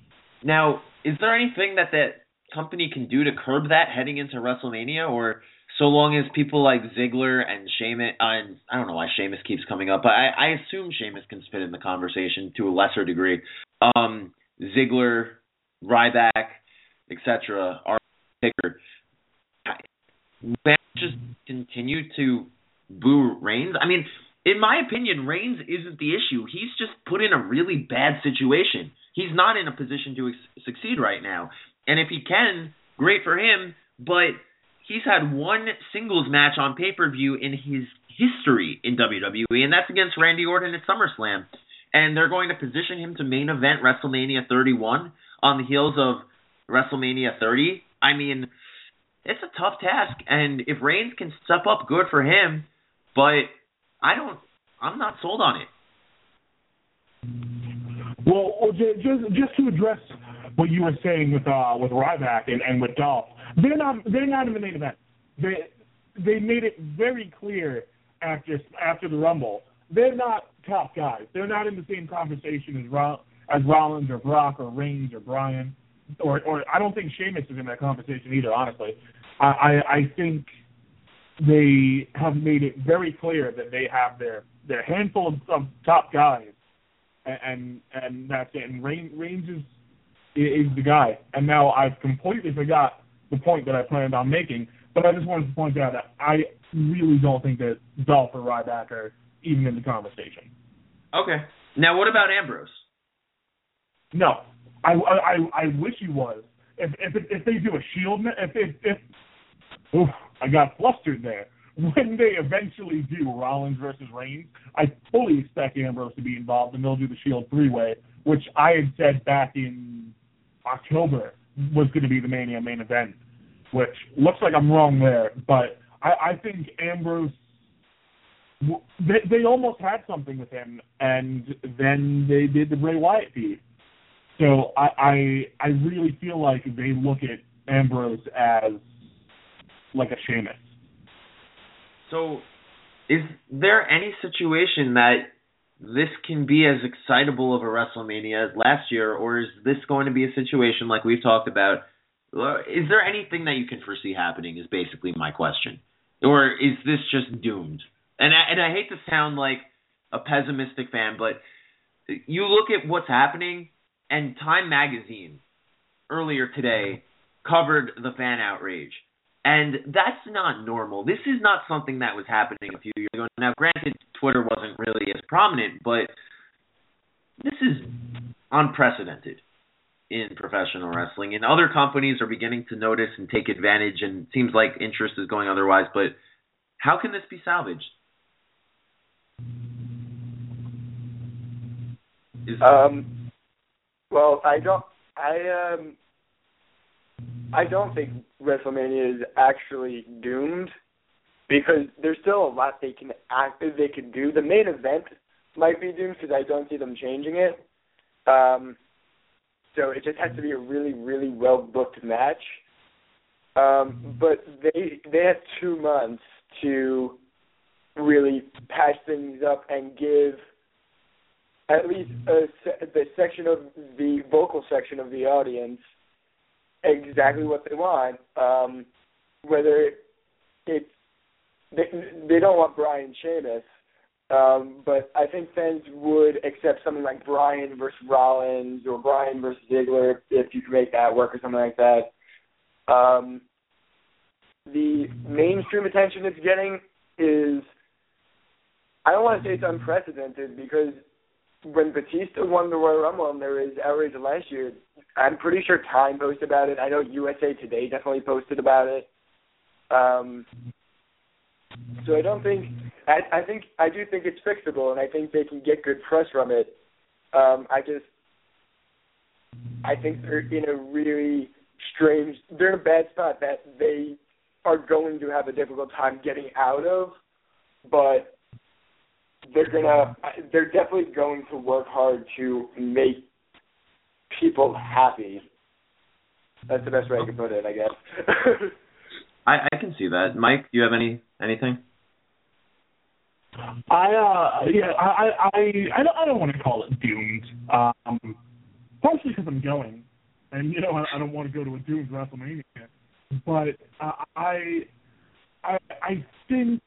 Now, is there anything that that company can do to curb that heading into WrestleMania, or so long as people like Ziggler and Sheamus, uh, I don't know why Sheamus keeps coming up, but I, I assume Sheamus can fit in the conversation to a lesser degree. Um, Ziggler, Ryback, et cetera are picker. Fans just continue to boo Reigns. I mean, in my opinion, Reigns isn't the issue. He's just put in a really bad situation. He's not in a position to ex- succeed right now. And if he can, great for him, but he's had one singles match on pay-per-view in his history in W W E, and that's against Randy Orton at SummerSlam. And they're going to position him to main event WrestleMania thirty-one on the heels of WrestleMania thirty. I mean, it's a tough task, and if Reigns can step up, good for him, but I don't, I'm not sold on it. Well, just just to address what you were saying with uh, with Ryback and, and with Dolph, they're not they're not in the main event. They they made it very clear after after the Rumble. They're not top guys. They're not in the same conversation as Roll, as Rollins or Brock or Reigns or Bryan, or or I don't think Sheamus is in that conversation either. Honestly, I I, I think they have made it very clear that they have their their handful of, of top guys, and, and and that's it. And Reigns, Reigns is is the guy. And now I've completely forgot the point that I planned on making, but I just wanted to point out that I really don't think that Dolph or Ryback are even in the conversation. Okay. Now, what about Ambrose? No, I, I, I wish he was. If if if they do a Shield, if if, if oof, I got flustered there. When they eventually do Rollins versus Reigns, I fully expect Ambrose to be involved, and they'll do the Shield three-way, which I had said back in October was going to be the Mania main event, which looks like I'm wrong there. But I, I think Ambrose, they, they almost had something with him, and then they did the Bray Wyatt feud. So I, I I really feel like they look at Ambrose as like a Sheamus. So is there any situation that this can be as excitable of a WrestleMania as last year, or is this going to be a situation like we've talked about? Is there anything that you can foresee happening is basically my question. Or is this just doomed? And I, and I hate to sound like a pessimistic fan, but you look at what's happening, and Time Magazine earlier today covered the fan outrage. And that's not normal. This is not something that was happening a few years ago. Now, granted, Twitter wasn't really as prominent, but this is unprecedented in professional wrestling. And other companies are beginning to notice and take advantage, and it seems like interest is going otherwise. But how can this be salvaged? Is um, well, I don't. I um. I don't think WrestleMania is actually doomed because there's still a lot they can act, they can do. The main event might be doomed because I don't see them changing it. Um, so it just has to be a really, really well booked match. Um, but they they have two months to really patch things up and give at least a, the section of the vocal section of the audience exactly what they want. Um, whether it's they, they don't want Bryan Sheamus, um, but I think fans would accept something like Bryan versus Rollins or Bryan versus Ziggler if you could make that work or something like that. Um, the mainstream attention it's getting is, I don't want to say it's unprecedented because when Batista won the Royal Rumble and there was outrage last year, I'm pretty sure Time posted about it. I know U S A Today definitely posted about it. Um, so I don't think I, I think I do think it's fixable, and I think they can get good press from it. Um, I just I think they're in a really strange. They're in a bad spot that they are going to have a difficult time getting out of, but they're gonna they're definitely going to work hard to make people happy. That's the best way I can put it, I guess. I, I can see that. Mike, do you have any anything? I uh yeah I I I don't I don't want to call it doomed. Um, partially because I'm going, and you know I, I don't want to go to a doomed WrestleMania. But uh, I I, I think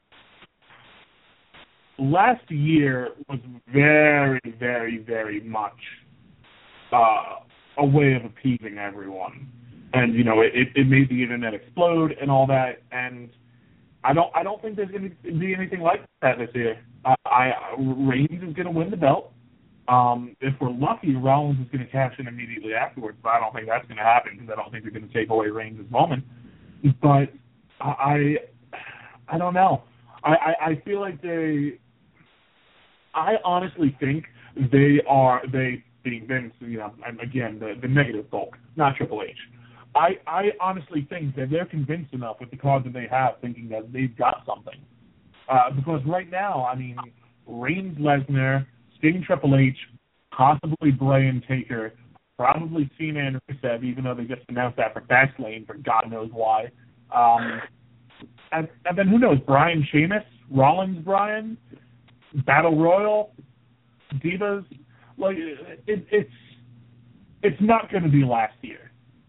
last year was very, very, very much uh, a way of appeasing everyone, and you know, it, it made the internet explode and all that. And I don't, I don't think there's going to be anything like that this year. Uh, I Reigns is going to win the belt. Um, if we're lucky, Rollins is going to cash in immediately afterwards, but I don't think that's going to happen because I don't think they're going to take away Reigns' moment. But I, I don't know. I, I, I feel like they. I honestly think they are they being Vince. You know, and again the the negative bulk, not Triple H. I I honestly think that they're convinced enough with the card that they have, thinking that they've got something. Uh, because right now, I mean, Reigns, Lesnar, Sting, Triple H, possibly Bray and Taker, probably Cena and Rusev, even though they just announced that for Fastlane for God knows why. Um, and, and then who knows, Bryan Sheamus, Rollins Bryan, Battle Royal, Divas. Like it, it's it's not going to be last year.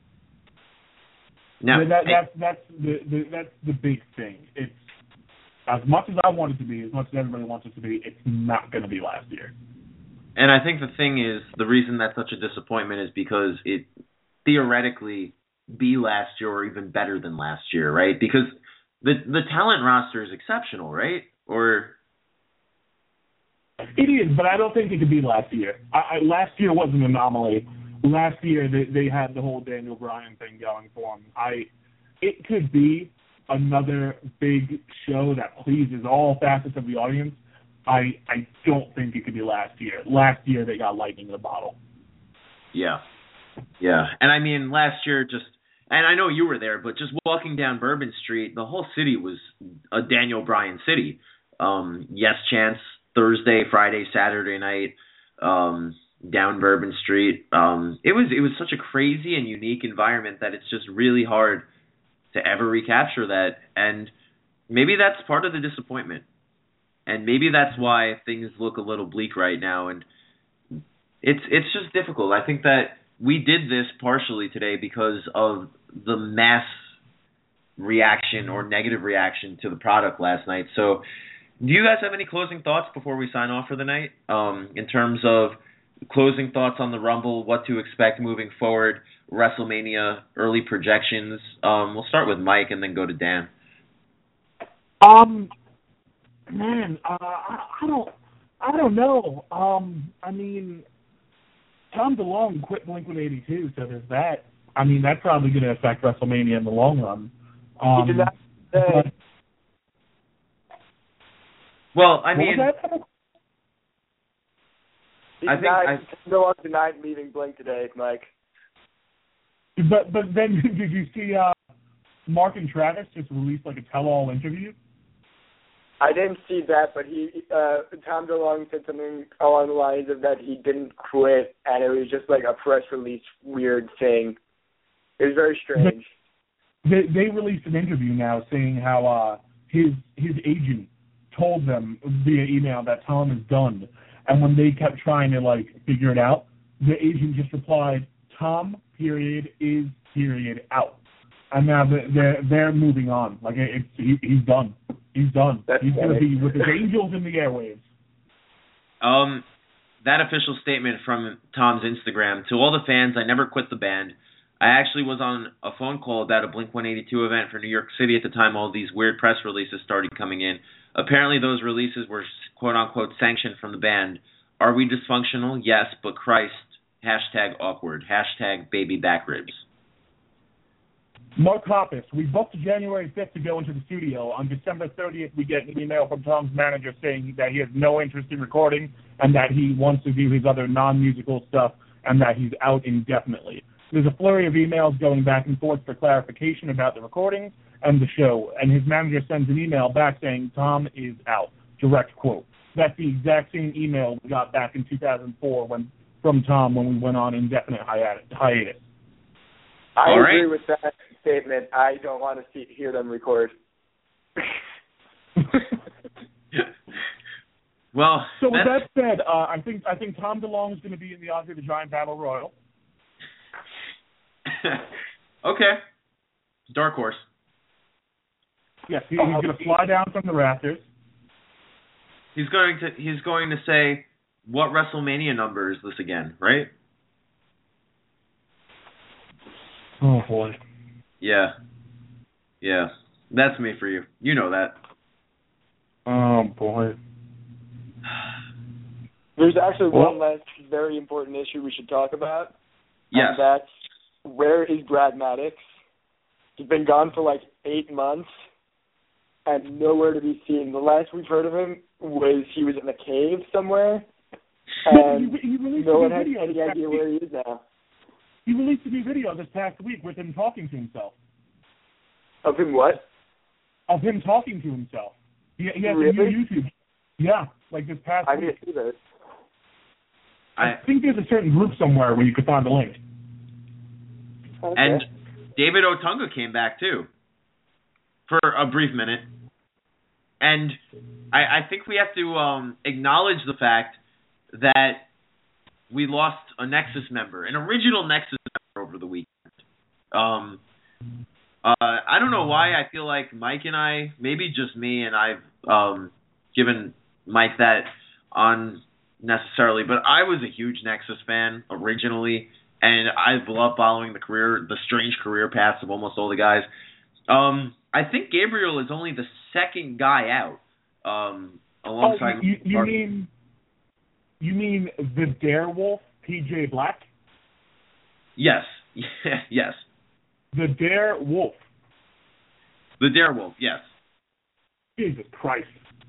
No, that, that's that's the, the that's the big thing. It's as much as I want it to be, as much as everybody wants it to be, it's not going to be last year. And I think the thing is, the reason that's such a disappointment is because it theoretically be last year or even better than last year, right? Because the the talent roster is exceptional, right? Or it is, but I don't think it could be last year. I, I, last year was an anomaly. Last year they, they had the whole Daniel Bryan thing going for them. I, it could be another big show that pleases all facets of the audience. I I don't think it could be last year. Last year they got lightning in the bottle. Yeah, yeah, and I mean last year just, and I know you were there, but just walking down Bourbon Street, the whole city was a Daniel Bryan city. Um, yes chants Thursday, Friday, Saturday night, um, down Bourbon Street. Um, it was it was such a crazy and unique environment that it's just really hard to ever recapture that, and maybe that's part of the disappointment. And maybe that's why things look a little bleak right now, and it's it's just difficult. I think that we did this partially today because of the mass reaction or negative reaction to the product last night. So do you guys have any closing thoughts before we sign off for the night, um, in terms of closing thoughts on the Rumble, what to expect moving forward, WrestleMania, early projections? Um, we'll start with Mike and then go to Dan. Um... Man, uh, I, I don't, I don't know. Um, I mean, Tom DeLonge quit Blink one eighty-two, so there's that. I mean, that's probably going to affect WrestleMania in the long run. Um, he did not say. But, well, I mean, he I did think not, I, DeLonge denied leaving Blink today, Mike. But but then did you see uh, Mark and Travis just released like a tell-all interview? I didn't see that, but he, uh, Tom DeLonge said something along the lines of that he didn't quit, and it was just like a press release weird thing. It was very strange. They, they released an interview now saying how uh, his his agent told them via email that Tom is done, and when they kept trying to like figure it out, the agent just replied, "Tom period is period out," and now they're they're moving on. Like it's he, he's done. He's done. That's He's going to funny. be with his angels in the airwaves. Um, that official statement from Tom's Instagram: to all the fans, I never quit the band. I actually was on a phone call about a Blink one eighty-two event for New York City at the time all these weird press releases started coming in. Apparently those releases were quote-unquote sanctioned from the band. Are we dysfunctional? Yes, but Christ, hashtag awkward, hashtag baby back ribs. Mark Hoppus, we booked January fifth to go into the studio. On December thirtieth, we get an email from Tom's manager saying that he has no interest in recording and that he wants to do his other non-musical stuff and that he's out indefinitely. There's a flurry of emails going back and forth for clarification about the recordings and the show, and his manager sends an email back saying Tom is out. Direct quote. That's the exact same email we got back in two thousand four when from Tom when we went on indefinite hiatus. I All agree right. with that statement. I don't want to see, hear them record. Well, so with that's- that said, uh, I think I think Tom DeLonge is going to be in the Andre the Giant Battle Royal. Okay. Dark horse. Yes, he, he's going to fly down from the rafters. He's going to he's going to say, what WrestleMania number is this again, right? Oh, boy. Yeah. Yeah. That's me for you. You know that. Oh, boy. There's actually Well, one last very important issue we should talk about. Yes. And that's, where is Brad Maddox? He's been gone for like eight months and nowhere to be seen. The last we've heard of him was he was in a cave somewhere, and he, he released no a one new has video any this idea past where he week. is now. He released a new video this past week with him talking to himself. Of him what? Of him talking to himself. He, he has Really? a new YouTube. Yeah, like this past I week. didn't see this. I, I, think there's a certain group somewhere where you could find the link. Okay. and David Otunga came back too for a brief minute. And I, I think we have to um, acknowledge the fact that we lost a Nexus member, an original Nexus member over the weekend. Um, uh, I don't know why I feel like Mike and I, maybe just me, and I've um, given Mike that unnecessarily, but I was a huge Nexus fan originally, and I've loved following the career, the strange career paths of almost all the guys. Um, I think Gabriel is only the second guy out, um, alongside. Oh, you, you, you mean you mean the Darewolf, P J Black? Yes, yes. The Darewolf. The Darewolf, yes. Jesus Christ.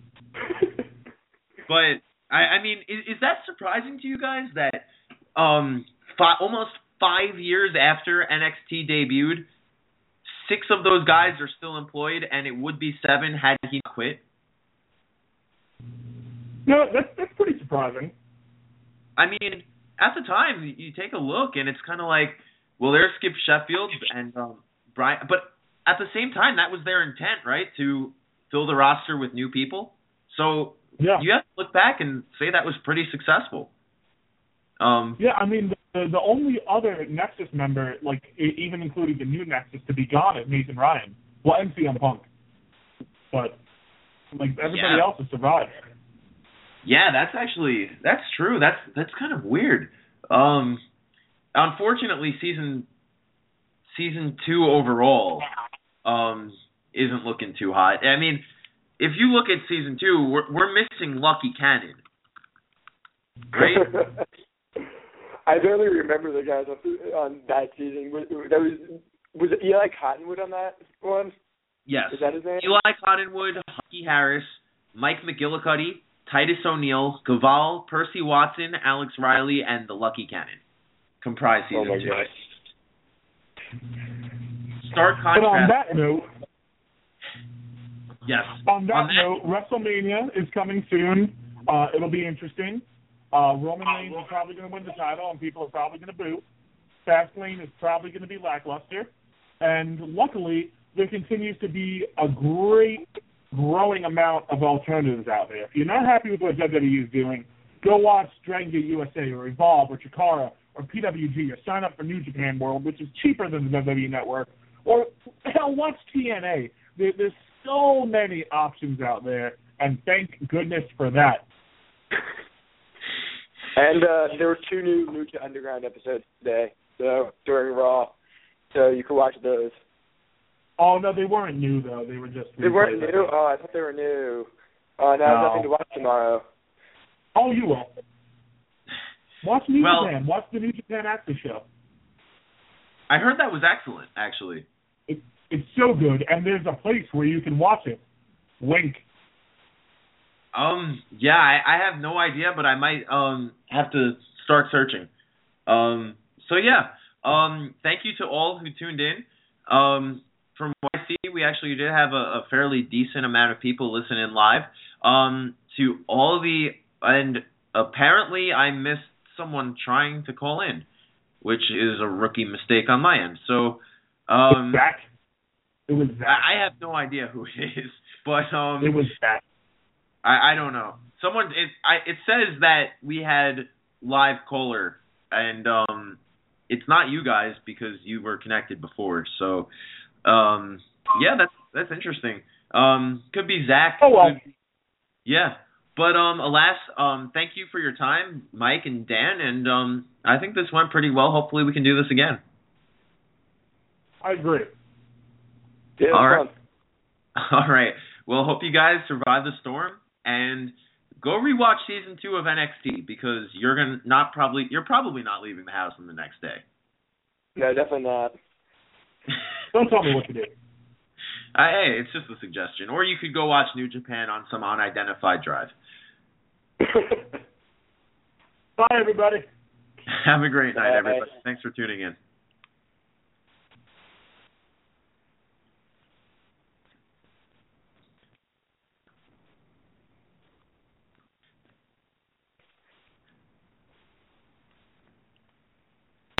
But I, I mean, is, is that surprising to you guys that um, fi- almost five years after N X T debuted, six of those guys are still employed, and it would be seven had he not quit? No, that's that's pretty surprising. I mean, at the time, you take a look, and it's kind of like, well, there's Skip Sheffield and um, Brian, but at the same time, that was their intent, right, to fill the roster with new people. So Yeah. you have to look back and say that was pretty successful. Um, Yeah, I mean, the, the only other Nexus member, like e- even including the new Nexus, to be gone is Nathan Ryan. Well, and C M Punk. But, like, everybody Yeah. else has survived. Yeah, that's actually that's true. That's that's kind of weird. Um, unfortunately, season season two overall um, isn't looking too hot. I mean, if you look at season two, we're we're missing Lucky Cannon, right? I barely remember the guys on, on that season. Was, that was was it Eli Cottonwood on that one? Yes. Is that his name? Eli Cottonwood, Hucky Harris, Mike McGillicuddy, Titus O'Neil, Gaval, Percy Watson, Alex Riley, and the Lucky Cannon comprise season Oh my two. gosh. Stark But on contrast. that note, Yes. on that On that- note, WrestleMania is coming soon. Uh, it'll be interesting. Uh, Roman Reigns is probably going to win the title, and people are probably going to boo. Fastlane is probably going to be lackluster. And luckily, there continues to be a great, growing amount of alternatives out there. If you're not happy with what W W E is doing, go watch Dragon Gate U S A or Evolve or Chikara or P W G or sign up for New Japan World, which is cheaper than the W W E Network. Or, hell, watch T N A. There, there's so many options out there, and thank goodness for that. And uh, there were two new Lucha Underground episodes today, so during Raw, so you can watch those. Oh, no, they weren't new, though. They were just... They weren't replays. new? Oh, I thought they were new. Oh, now I have No. nothing to watch tomorrow. Oh, you will. Watch New Well- Japan. Watch the New Japan After Show. I heard that was excellent, actually. It, it's so good, and there's a place where you can watch it. Wink. Um, yeah, I, I have no idea, but I might um have to start searching. Um, so yeah, um, thank you to all who tuned in. Um, from what I see, we actually did have a, a fairly decent amount of people listen in live. Um, to all the and apparently I missed someone trying to call in, which is a rookie mistake on my end. So, um, Zach. It was Zach. I, I have no idea who it is, but um, It was Zach. I, I don't know. Someone it I it says that we had live caller, and um it's not you guys because you were connected before. So um yeah, that's that's interesting. Um, could be Zach. Oh, well. Could, yeah. But, um, alas, um, thank you for your time, Mike and Dan, and um, I think this went pretty well. Hopefully we can do this again. I agree. Yeah, All right. fun. All right. Well, hope you guys survive the storm, and go rewatch season two of N X T because you're gonna not probably you're probably not leaving the house on the next day. No, definitely not. Don't tell me what to do. Uh, hey, it's just a suggestion. Or you could go watch New Japan on some unidentified drive. Bye, everybody. Have a great night, Bye. everybody. Thanks for tuning in.